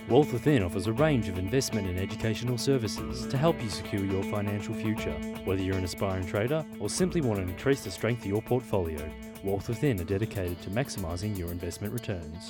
Wealth Within offers a range of investment and educational services to help you secure your financial future. Whether you're an aspiring trader or simply want to increase the strength of your portfolio, Wealth Within are dedicated to maximising your investment returns.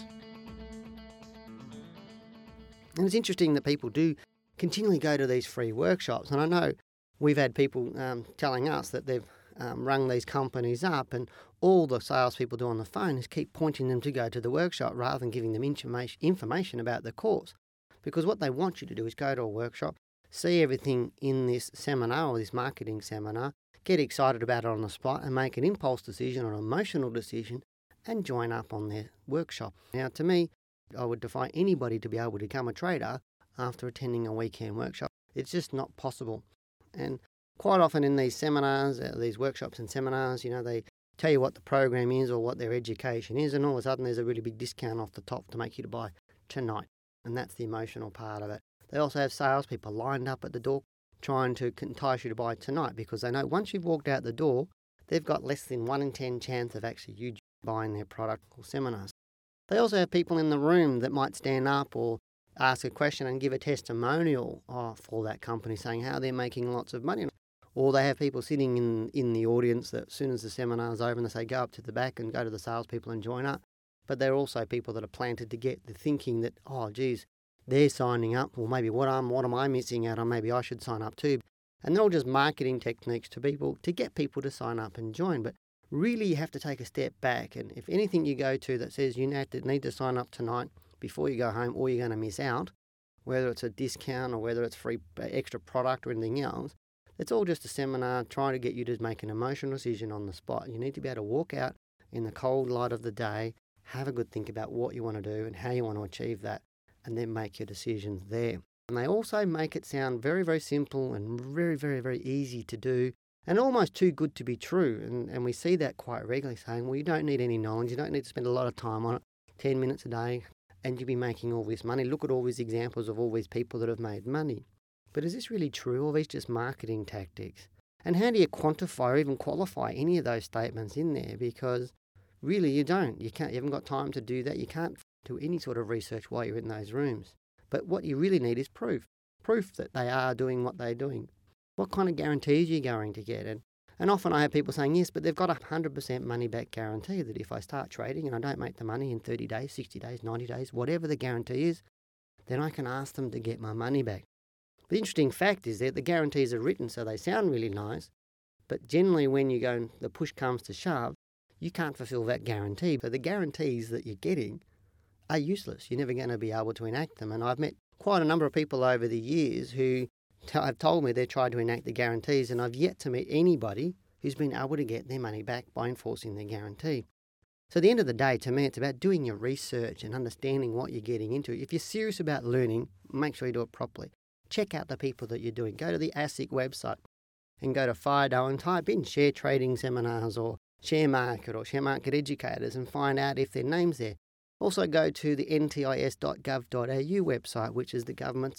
And it's interesting that people do continually go to these free workshops. And I know we've had people telling us that they've rung these companies up, and all the salespeople do on the phone is keep pointing them to go to the workshop rather than giving them information about the course. Because what they want you to do is go to a workshop, see everything in this seminar or this marketing seminar, get excited about it on the spot and make an impulse decision or an emotional decision and join up on their workshop. Now, to me, I would defy anybody to be able to become a trader after attending a weekend workshop. It's just not possible. And quite often in these seminars, these workshops and seminars, they tell you what the program is or what their education is, and all of a sudden there's a really big discount off the top to make you to buy tonight. And that's the emotional part of it. They also have salespeople lined up at the door trying to entice you to buy tonight because they know once you've walked out the door, they've got less than 1 in 10 chance of actually you buying their product or seminars. They also have people in the room that might stand up or ask a question and give a testimonial for that company saying how they're making lots of money. Or they have people sitting in the audience that as soon as the seminar's over, they say go up to the back and go to the salespeople and join up. But there are also people that are planted to get the thinking that, oh, geez, they're signing up. Well, maybe what am I missing out on? Maybe I should sign up too. And they're all just marketing techniques to people to get people to sign up and join. But really, you have to take a step back. And if anything you go to that says you need to sign up tonight before you go home or you're going to miss out, whether it's a discount or whether it's free extra product or anything else, it's all just a seminar trying to get you to make an emotional decision on the spot. You need to be able to walk out in the cold light of the day, have a good think about what you want to do and how you want to achieve that, and then make your decisions there. And they also make it sound very, very simple and very, very, very easy to do and almost too good to be true. And we see that quite regularly saying, well, you don't need any knowledge, you don't need to spend a lot of time on it, 10 minutes a day, and you'll be making all this money. Look at all these examples of all these people that have made money. But is this really true, or are these just marketing tactics? And how do you quantify or even qualify any of those statements in there? Because really you don't. You haven't got time to do that. You can't do any sort of research while you're in those rooms. But what you really need is proof. Proof that they are doing what they're doing. What kind of guarantees are you going to get? And often I have people saying, yes, but they've got a 100% money back guarantee that if I start trading and I don't make the money in 30 days, 60 days, 90 days, whatever the guarantee is, then I can ask them to get my money back. The interesting fact is that the guarantees are written so they sound really nice, but generally when you go and the push comes to shove, you can't fulfill that guarantee. So the guarantees that you're getting are useless. You're never going to be able to enact them. And I've met quite a number of people over the years who have told me they tried to enact the guarantees, and I've yet to meet anybody who's been able to get their money back by enforcing their guarantee. So at the end of the day, to me, it's about doing your research and understanding what you're getting into. If you're serious about learning, make sure you do it properly. Check out the people that you're doing. Go to the ASIC website and go to Fido and type in share trading seminars or share market educators and find out if their name's there. Also go to the ntis.gov.au website, which is the government's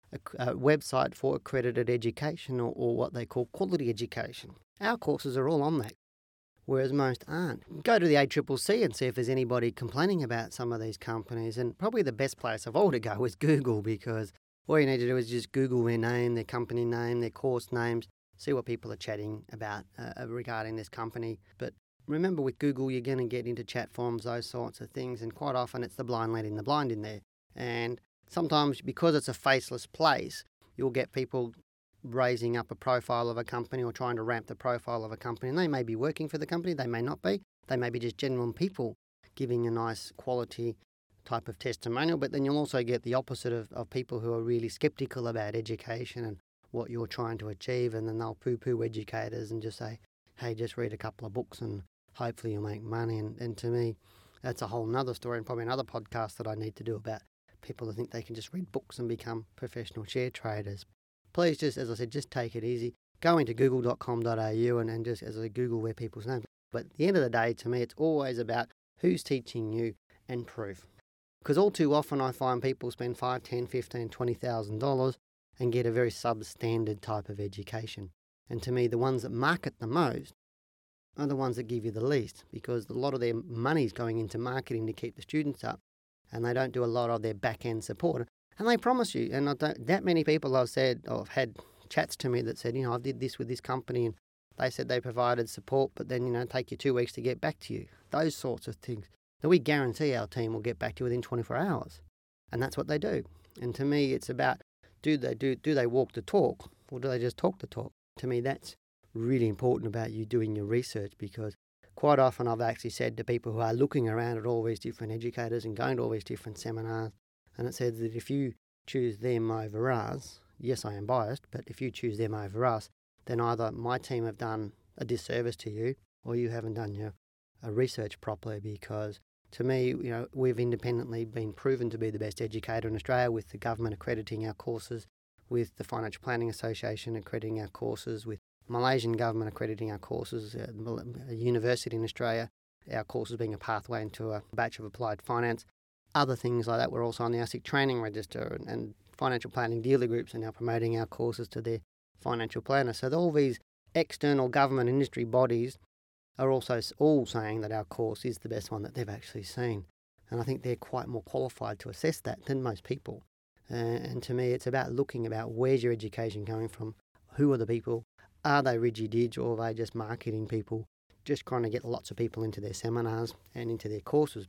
website for accredited education or what they call quality education. Our courses are all on that, whereas most aren't. Go to the ACCC and see if there's anybody complaining about some of these companies. And probably the best place of all to go is Google, because all you need to do is just Google their name, their company name, their course names, see what people are chatting about regarding this company. But remember, with Google, you're going to get into chat forums, those sorts of things, and quite often it's the blind leading the blind in there. And sometimes, because it's a faceless place, you'll get people raising up a profile of a company or trying to ramp the profile of a company. And they may be working for the company, they may not be. They may be just genuine people giving a nice quality type of testimonial, but then you'll also get the opposite of people who are really sceptical about education and what you're trying to achieve, and then they'll poo-poo educators and just say, hey, just read a couple of books and hopefully you'll make money. And to me, that's a whole nother story and probably another podcast that I need to do about people who think they can just read books and become professional share traders. Please just, as I said, just take it easy. Go into google.com.au and just, as I Google where people's names. But at the end of the day, to me, it's always about who's teaching you and proof. Because all too often I find people spend $5,000, $10,000, $15,000, $20,000 and get a very substandard type of education. And to me, the ones that market the most are the ones that give you the least, because a lot of their money's going into marketing to keep the students up, and they don't do a lot of their back-end support. And they promise you. And I don't, that many people I've had chats to me that said, I did this with this company and they said they provided support, but then, take you 2 weeks to get back to you. Those sorts of things. So we guarantee our team will get back to you within 24 hours. And that's what they do. And to me, it's about, do they walk the talk or do they just talk the talk? To me, that's really important about you doing your research, because quite often I've actually said to people who are looking around at all these different educators and going to all these different seminars, and it says that if you choose them over us, yes, I am biased, but if you choose them over us, then either my team have done a disservice to you or you haven't done your research properly, because to me, we've independently been proven to be the best educator in Australia, with the government accrediting our courses, with the Financial Planning Association accrediting our courses, with Malaysian government accrediting our courses, a university in Australia, our courses being a pathway into a Bachelor of Applied Finance. Other things like that, we're also on the ASIC training register, and financial planning dealer groups are now promoting our courses to their financial planners. So all these external government industry bodies are also all saying that our course is the best one that they've actually seen. And I think they're quite more qualified to assess that than most people. And to me, it's about looking about where's your education coming from, who are the people, are they rigid or are they just marketing people, just trying to get lots of people into their seminars and into their courses.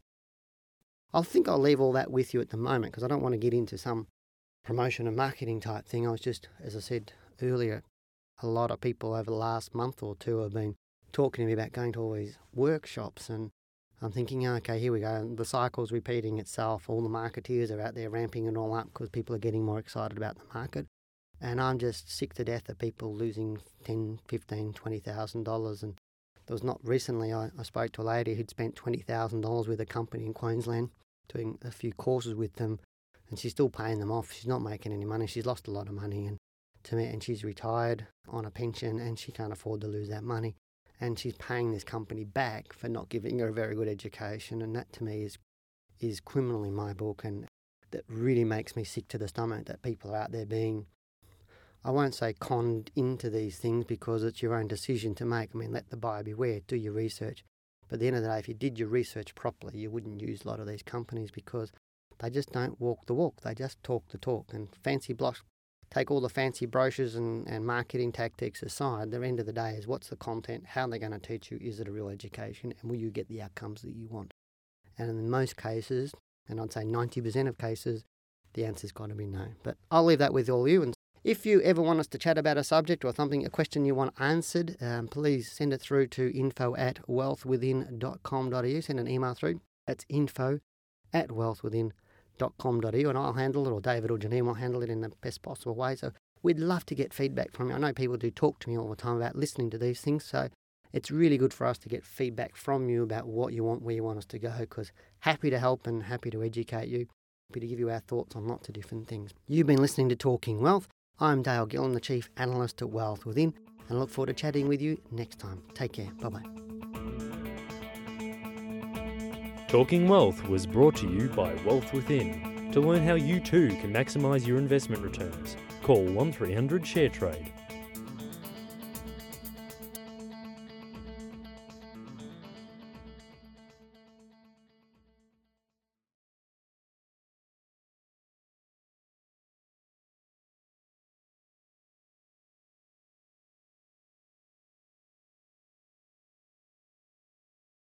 I think I'll leave all that with you at the moment, because I don't want to get into some promotion and marketing type thing. I was just, as I said earlier, a lot of people over the last month or two have been talking to me about going to all these workshops, and I'm thinking, okay, here we go. The cycle's repeating itself. All the marketeers are out there ramping it all up because people are getting more excited about the market. And I'm just sick to death of people losing $10,000, $15,000, $20,000. And there was not recently, I spoke to a lady who'd spent $20,000 with a company in Queensland doing a few courses with them, and she's still paying them off. She's not making any money. She's lost a lot of money, and she's retired on a pension, and she can't afford to lose that money. And she's paying this company back for not giving her a very good education, and that to me is criminal in my book, and that really makes me sick to the stomach that people are out there being, I won't say conned into these things, because it's your own decision to make. I mean, let the buyer beware, do your research. But at the end of the day, if you did your research properly, you wouldn't use a lot of these companies, because they just don't walk the walk. They just talk the talk. And fancy blocks, take all the fancy brochures and marketing tactics aside, the end of the day is what's the content, how are they going to teach you, is it a real education, and will you get the outcomes that you want? And in most cases, and I'd say 90% of cases, the answer's got to be no. But I'll leave that with all you. And if you ever want us to chat about a subject or something, a question you want answered, please send it through to info@wealthwithin.com.au. Send an email through. That's info@wealthwithin.com.au, and I'll handle it, or David or Janine will handle it in the best possible way. So we'd love to get feedback from you. I know people do talk to me all the time about listening to these things, so it's really good for us to get feedback from you about what you want, where you want us to go, because happy to help and happy to educate you, happy to give you our thoughts on lots of different things. You've been listening to Talking Wealth. I'm Dale Gillen, the Chief Analyst at Wealth Within, and I look forward to chatting with you next time. Take care. Bye-bye. Talking Wealth was brought to you by Wealth Within. To learn how you too can maximise your investment returns, call 1300 ShareTrade.